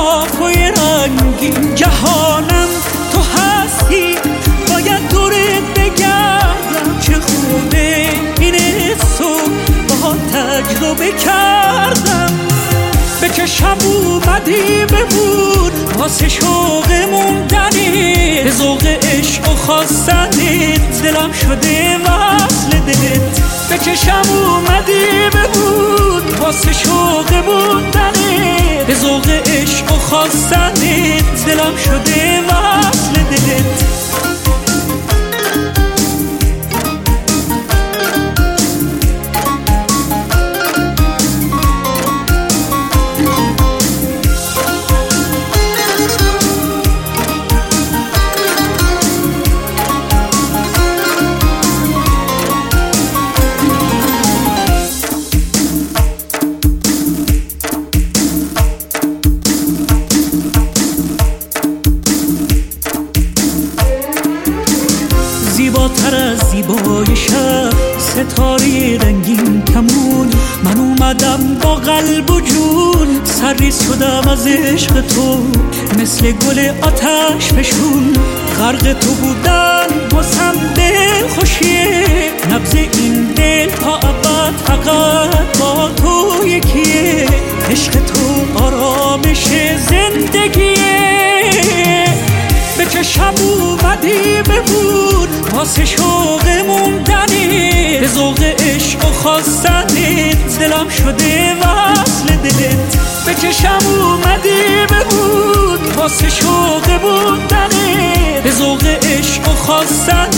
لحافای رنگین. جهانم تو هستی، باید دورت بگردم. چه خوبه این حسو با تجربه کردم. به چشم اومدی ببود واسه شوق موندنت، به ذوق عشق و خواستنت دلم شده وصل دلت. به چشم اومدی ببود واسه شوق موندنت، به ذوق عشق و خواستنت دلم شده وصل دلت. زیباتر از زیبای شب، ستاره رنگین کمون. من اومدم با قلب و جون، سرریز شدم از عشق تو مثل گل آتش فشون. غرق تو بودن واسم دل خوشیه، نبض این دل تا ابد فقط با تو یکیه. عشق تو آرامش زندگیه. به چشم اومدی ببود واسه شوق موندنت، به ذوق عشق و خواستنت دلم شده وصل دلت. به چشم اومدی ببود واسه شوق موندنت، به ذوق عشق و خواستنت